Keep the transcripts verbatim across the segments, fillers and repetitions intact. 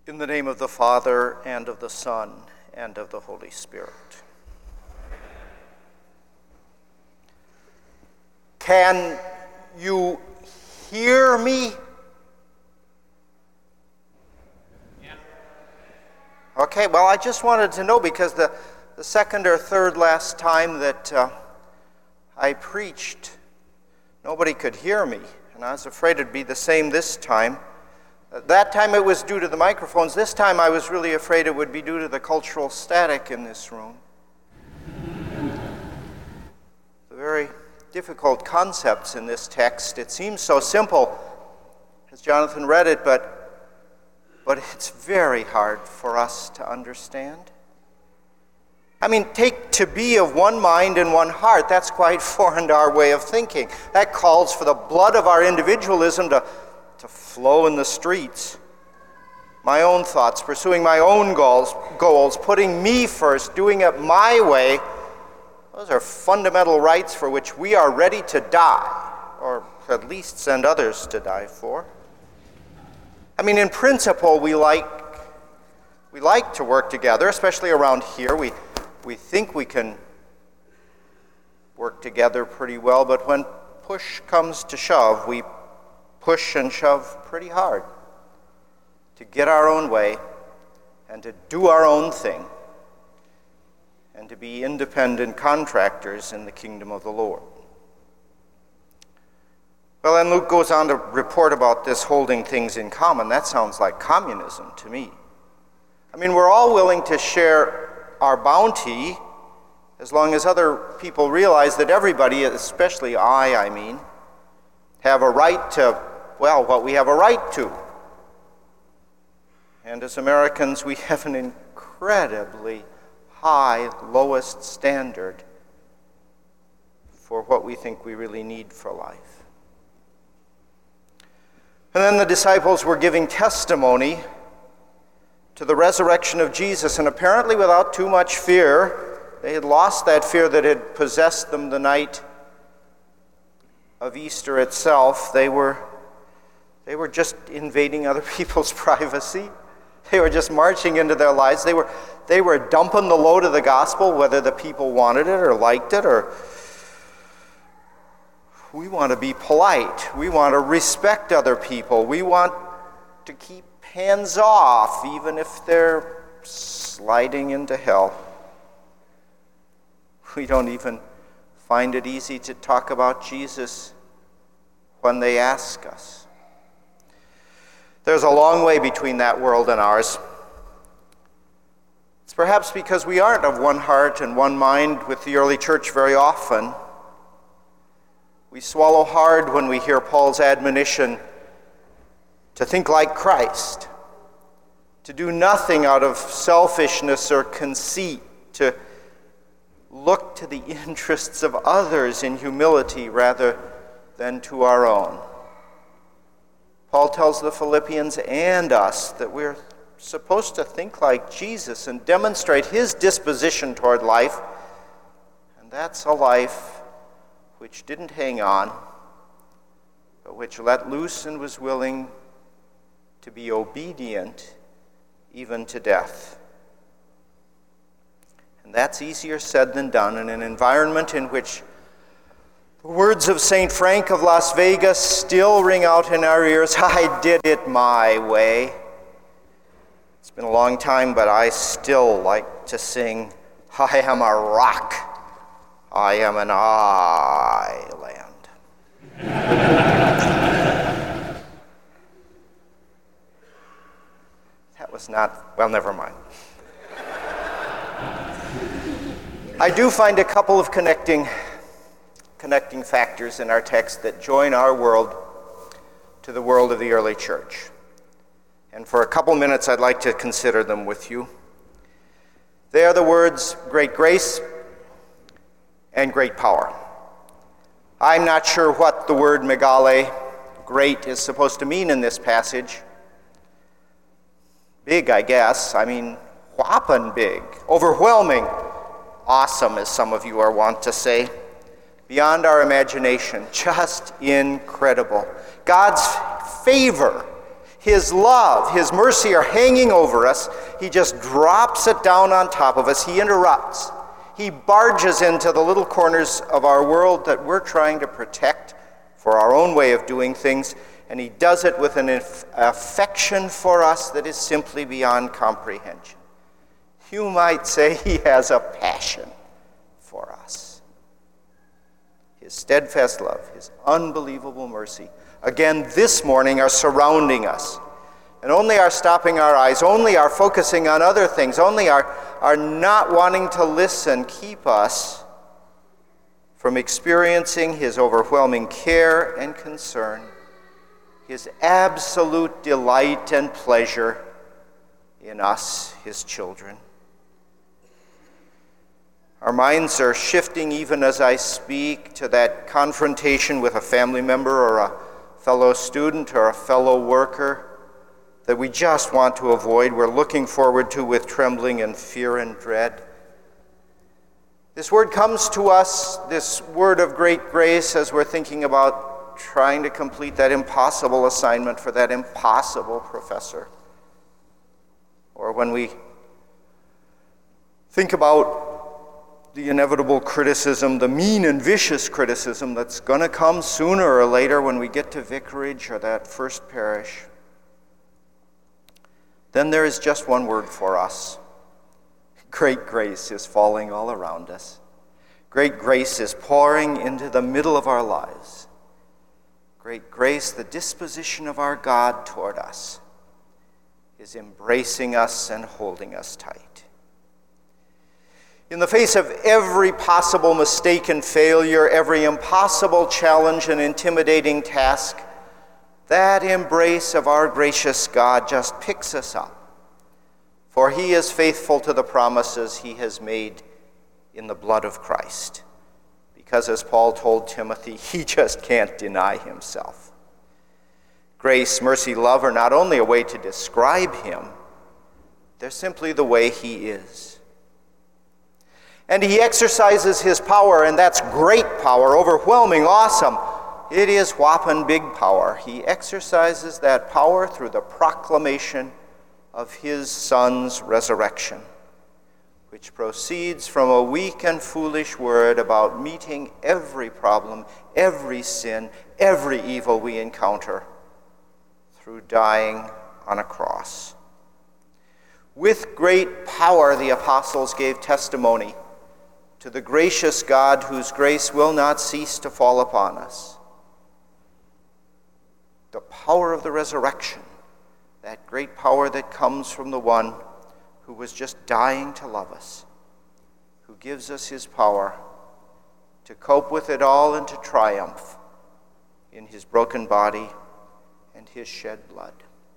In the name of the Father, and of the Son, and of the Holy Spirit. Can you hear me? Yeah. Okay, well, I just wanted to know because the, the second or third last time that uh, I preached, nobody could hear me, and I was afraid it'd be the same this time. That time it was due to the microphones. This time I was really afraid it would be due to the cultural static in this room. The very difficult concepts in this text. It seems so simple as Jonathan read it, but, but it's very hard for us to understand. I mean, take to be of one mind and one heart. That's quite foreign to our way of thinking. That calls for the blood of our individualism to to flow in the streets. My own thoughts, pursuing my own goals, goals, putting me first, doing it my way. Those are fundamental rights for which we are ready to die, or at least send others to die for. I mean, in principle, we like we like to work together, especially around here. We we think we can work together pretty well, but when push comes to shove, we push and shove pretty hard to get our own way and to do our own thing and to be independent contractors in the kingdom of the Lord. Well, and Luke goes on to report about this holding things in common. That sounds like communism to me. I mean, we're all willing to share our bounty as long as other people realize that everybody, especially I, I mean, have a right to well, what we have a right to. And as Americans, we have an incredibly high, lowest standard for what we think we really need for life. And then the disciples were giving testimony to the resurrection of Jesus, and apparently without too much fear. They had lost that fear that had possessed them the night of Easter itself. They were They were just invading other people's privacy. They were just marching into their lives. They were, they were dumping the load of the gospel, whether the people wanted it or liked it. Or we want to be polite. We want to respect other people. We want to keep hands off, even if they're sliding into hell. We don't even find it easy to talk about Jesus when they ask us. There's a long way between that world and ours. It's perhaps because we aren't of one heart and one mind with the early church very often. We swallow hard when we hear Paul's admonition to think like Christ, to do nothing out of selfishness or conceit, to look to the interests of others in humility rather than to our own. Paul tells the Philippians and us that we're supposed to think like Jesus and demonstrate his disposition toward life, and that's a life which didn't hang on, but which let loose and was willing to be obedient even to death. And that's easier said than done in an environment in which the words of Saint Frank of Las Vegas still ring out in our ears. I did it my way. It's been a long time, but I still like to sing, I am a rock, I am an island. That was not, well, never mind. I do find a couple of connecting connecting factors in our text that join our world to the world of the early church. And for a couple minutes, I'd like to consider them with you. They are the words great grace and great power. I'm not sure what the word megale, great, is supposed to mean in this passage. Big, I guess. I mean, whopping big. Overwhelming. Awesome, as some of you are wont to say. Beyond our imagination. Just incredible. God's favor, His love, His mercy are hanging over us. He just drops it down on top of us. He interrupts. He barges into the little corners of our world that we're trying to protect for our own way of doing things, and He does it with an affection for us that is simply beyond comprehension. You might say He has a passion for us. His steadfast love, His unbelievable mercy, again this morning are surrounding us. And only our stopping our eyes, only our focusing on other things, only our, our not wanting to listen keep us from experiencing His overwhelming care and concern, His absolute delight and pleasure in us, His children. Our minds are shifting even as I speak to that confrontation with a family member or a fellow student or a fellow worker that we just want to avoid, we're looking forward to with trembling and fear and dread. This word comes to us, this word of great grace, as we're thinking about trying to complete that impossible assignment for that impossible professor. Or when we think about the inevitable criticism, the mean and vicious criticism that's going to come sooner or later when we get to vicarage or that first parish, then there is just one word for us. Great grace is falling all around us. Great grace is pouring into the middle of our lives. Great grace, the disposition of our God toward us, is embracing us and holding us tight. In the face of every possible mistake and failure, every impossible challenge and intimidating task, that embrace of our gracious God just picks us up. For He is faithful to the promises He has made in the blood of Christ. Because as Paul told Timothy, he just can't deny himself. Grace, mercy, love are not only a way to describe Him, they're simply the way He is. And He exercises His power, and that's great power, overwhelming, awesome. It is whopping big power. He exercises that power through the proclamation of His Son's resurrection, which proceeds from a weak and foolish word about meeting every problem, every sin, every evil we encounter through dying on a cross. With great power, the apostles gave testimony to the gracious God whose grace will not cease to fall upon us. The power of the resurrection, that great power that comes from the one who was just dying to love us, who gives us His power to cope with it all and to triumph in His broken body and His shed blood.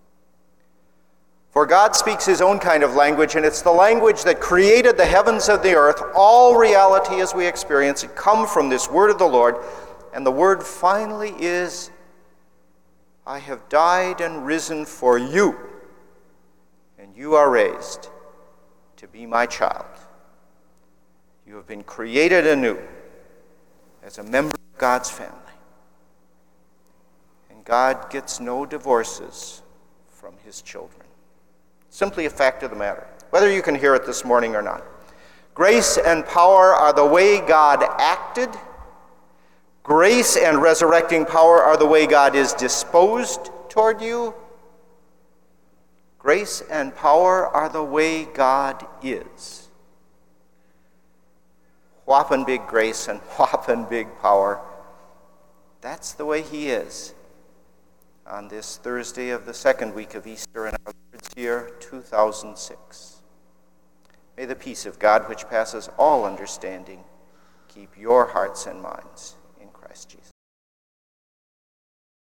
For God speaks His own kind of language, and it's the language that created the heavens and the earth. All reality as we experience it come from this word of the Lord, and the word finally is, I have died and risen for you, and you are raised to be my child. You have been created anew as a member of God's family. And God gets no divorces from His children. Simply a fact of the matter, whether you can hear it this morning or not. Grace and power are the way God acted. Grace and resurrecting power are the way God is disposed toward you. Grace and power are the way God is. Whopping big grace and whopping big power. That's the way He is on this Thursday of the second week of Easter in our Lord's year two thousand six. May the peace of God, which passes all understanding, keep your hearts and minds in Christ Jesus.